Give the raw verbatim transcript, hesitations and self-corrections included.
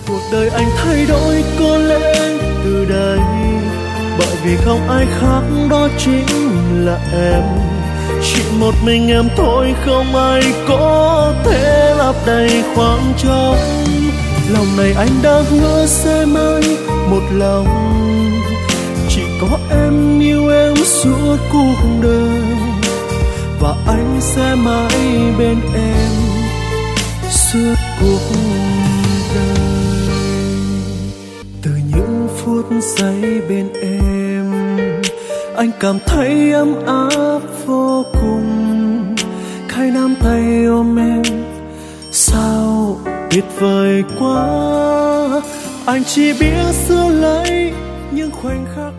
Cuộc đời anh thay đổi có lẽ từ đây, bởi vì không ai khác đó chính là em. Chỉ một mình em thôi, không ai có thể lấp đầy khoảng trống. Lòng này anh đã hứa sẽ mãi một lòng, chỉ có em yêu em suốt cuộc đời, và anh sẽ mãi bên em suốt cuộc đời. Từ những phút giây bên em, anh cảm thấy ấm áp vô cùng. Khai nắm tay ôm em sao tuyệt vời quá. Anh chỉ biết giữ lấy những khoảnh khắc